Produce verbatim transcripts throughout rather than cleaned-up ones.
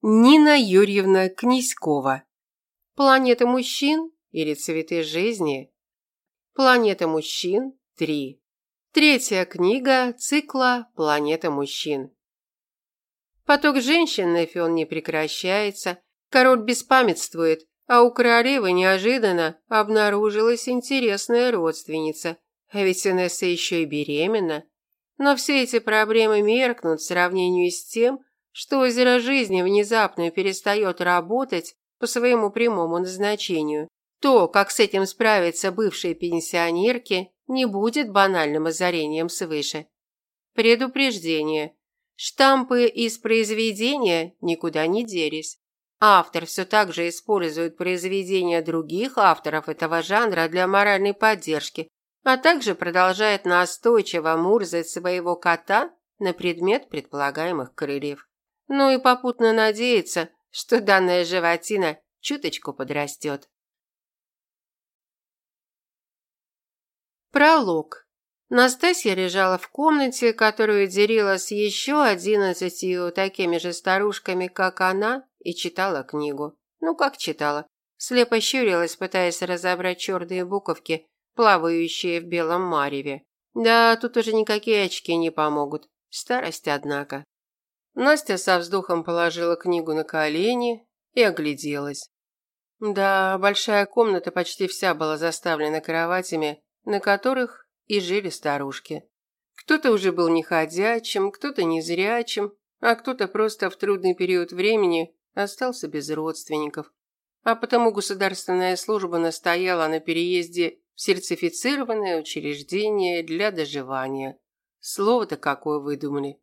Нина Юрьевна Князькова. Планета мужчин или цветы жизни? Планета мужчин три. Третья книга цикла «Планета мужчин». Поток женщин на Фион не прекращается, король беспамятствует, а у королевы неожиданно обнаружилась интересная родственница, а ведь Инесса еще и беременна. Но все эти проблемы меркнут в сравнении с тем, что озеро жизни внезапно перестает работать по своему прямому назначению. То, как с этим справиться бывшей пенсионерке, не будет банальным озарением свыше. Предупреждение. Штампы из произведения никуда не делись. Автор все так же использует произведения других авторов этого жанра для моральной поддержки, а также продолжает настойчиво мурзать своего кота на предмет предполагаемых крыльев. Ну и попутно надеяться, что данная животина чуточку подрастет. Пролог. Настасья лежала в комнате, которую делила с еще одиннадцатью такими же старушками, как она, и читала книгу. Ну, как читала. Слепо щурилась, пытаясь разобрать черные буковки, плавающие в белом мареве. Да, тут уже никакие очки не помогут. Старость, однако. Настя со вздохом положила книгу на колени и огляделась. Да, большая комната почти вся была заставлена кроватями, на которых и жили старушки. Кто-то уже был неходячим, кто-то незрячим, а кто-то просто в трудный период времени остался без родственников. А потому государственная служба настояла на переезде в сертифицированное учреждение для доживания. Слово-то какое выдумали.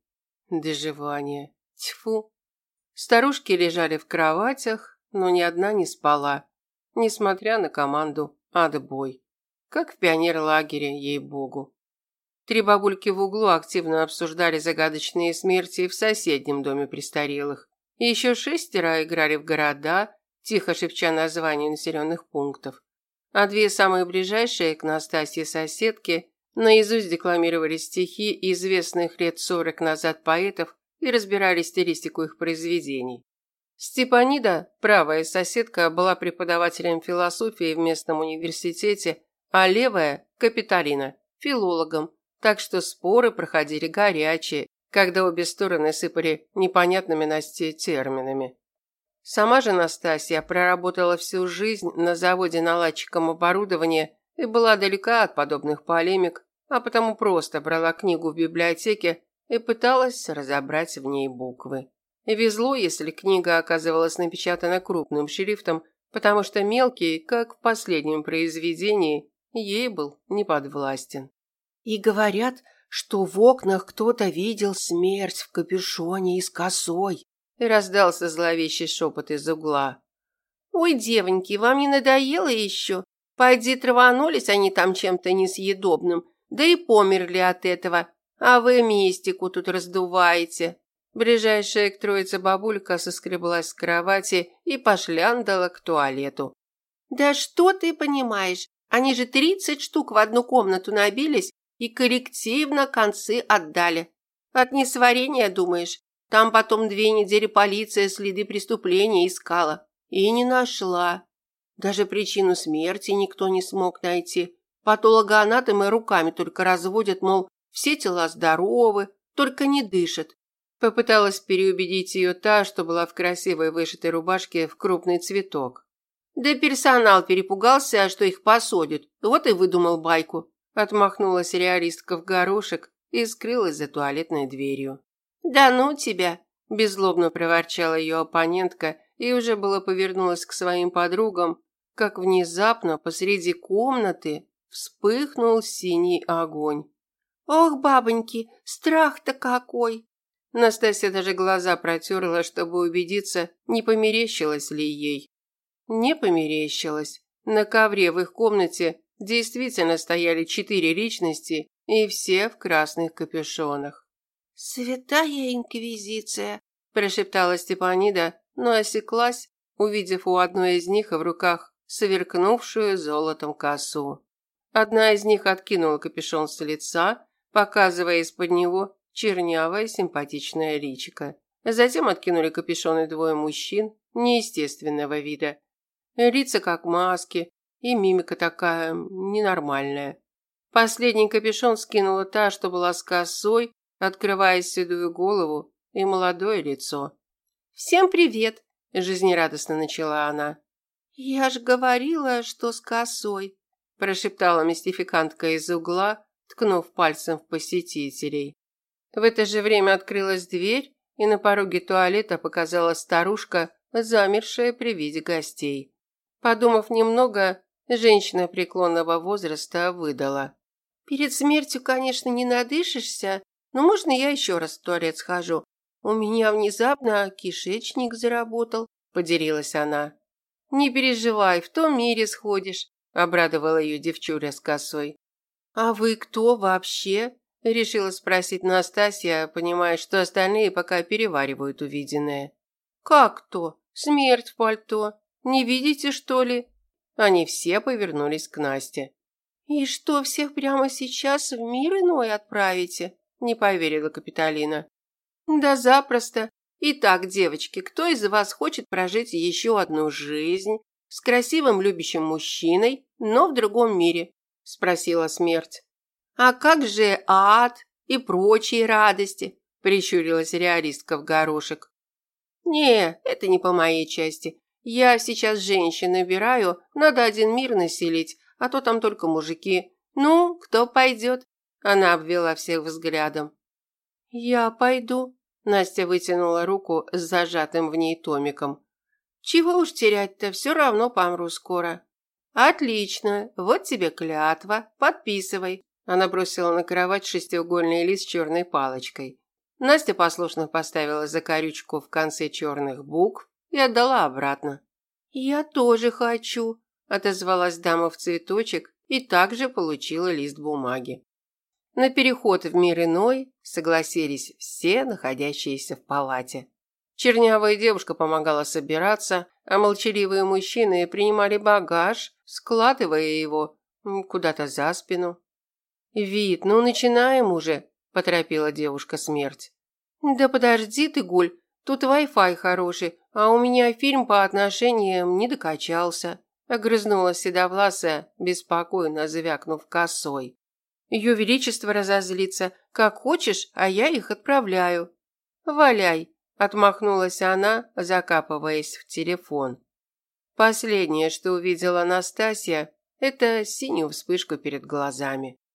Доживание. Тьфу. Старушки лежали в кроватях, но ни одна не спала, несмотря на команду «Отбой». Как в пионерлагере, ей-богу. Три бабульки в углу активно обсуждали загадочные смерти в соседнем доме престарелых. И еще шестеро играли в города, тихо шепча названия населенных пунктов. А две самые ближайшие к Настасье соседки наизусть декламировали стихи известных лет сорок назад поэтов и разбирали стилистику их произведений. Степанида, правая соседка, была преподавателем философии в местном университете, а левая, Капитолина, филологом, так что споры проходили горячие, когда обе стороны сыпали непонятными Насте терминами. Сама же Настасья проработала всю жизнь на заводе наладчиком оборудования и была далека от подобных полемик, а потому просто брала книгу в библиотеке и пыталась разобрать в ней буквы. И везло, если книга оказывалась напечатана крупным шрифтом, потому что мелкий, как в последнем произведении, ей был неподвластен. И говорят, что в окнах кто-то видел смерть в капюшоне и с косой. И раздался зловещий шепот из угла. Ой, девоньки, вам не надоело еще? Пойди траванулись они там чем-то несъедобным, да и померли от этого, а вы мистику тут раздуваете. Ближайшая к троице бабулька соскреблась с кровати и пошляндала к туалету. Да что ты понимаешь? Они же тридцать штук в одну комнату набились и коллективно концы отдали. От несварения, думаешь? Там потом две недели полиция следы преступления искала. И не нашла. Даже причину смерти никто не смог найти. Патологоанатомы руками только разводят, мол, все тела здоровы, только не дышат. Попыталась переубедить ее та, что была в красивой вышитой рубашке в крупный цветок. Да персонал перепугался, что их посадят. Вот и выдумал байку. Отмахнулась реалистка в горошек и скрылась за туалетной дверью. Да ну тебя, беззлобно проворчала ее оппонентка и уже было повернулась к своим подругам, как внезапно посреди комнаты вспыхнул синий огонь. Ох, бабоньки, страх-то какой! Настасья даже глаза протерла, чтобы убедиться, не померещилось ли ей. Не померещилось. На ковре в их комнате действительно стояли четыре личности, и все в красных капюшонах. «Святая инквизиция!» – прошептала Степанида, но осеклась, увидев у одной из них в руках сверкнувшую золотом косу. Одна из них откинула капюшон с лица, показывая из-под него чернявое симпатичное личико. Затем откинули капюшоны двое мужчин неестественного вида. Лица как маски, и мимика такая ненормальная. Последний капюшон скинула та, что была с косой, открывая седую голову и молодое лицо. «Всем привет!» – жизнерадостно начала она. «Я ж говорила, что с косой», – прошептала мистификантка из угла, ткнув пальцем в посетителей. В это же время открылась дверь, и на пороге туалета показалась старушка, замершая при виде гостей. Подумав немного, женщина преклонного возраста выдала: «Перед смертью, конечно, не надышишься, но можно я еще раз в туалет схожу? У меня внезапно кишечник заработал», – поделилась она. «Не переживай, в том мире сходишь», – обрадовала ее девчуля с косой. «А вы кто вообще?» – решила спросить Настасья, понимая, что остальные пока переваривают увиденное. «Как кто? Смерть в пальто. Не видите, что ли?» Они все повернулись к Насте. «И что, всех прямо сейчас в мир иной отправите?» – не поверила Капитолина. «Да запросто. Итак, девочки, кто из вас хочет прожить еще одну жизнь с красивым любящим мужчиной, но в другом мире?» – спросила смерть. «А как же ад и прочие радости?» – прищурилась реалистка в горошек. «Не, это не по моей части. Я сейчас женщин набираю, надо один мир населить, а то там только мужики. Ну, кто пойдет?» Она обвела всех взглядом. «Я пойду», – Настя вытянула руку с зажатым в ней томиком. «Чего уж терять-то, все равно помру скоро». «Отлично, вот тебе клятва, подписывай». Она бросила на кровать шестиугольный лист с черной палочкой. Настя послушно поставила закорючку в конце черных букв и отдала обратно. «Я тоже хочу», – отозвалась дама в цветочек и также получила лист бумаги. На переход в мир иной согласились все, находящиеся в палате. Чернявая девушка помогала собираться, а молчаливые мужчины принимали багаж, складывая его куда-то за спину. «Вид, ну начинаем уже», – поторопила девушка смерть. «Да подожди ты, Гуль, тут Wi-Fi хороший, а у меня фильм по отношениям не докачался», – огрызнулась седовласая, беспокойно звякнув косой. «Ее величество разозлится. Как хочешь, а я их отправляю». «Валяй», – отмахнулась она, закапываясь в телефон. Последнее, что увидела Настасья, это синюю вспышку перед глазами.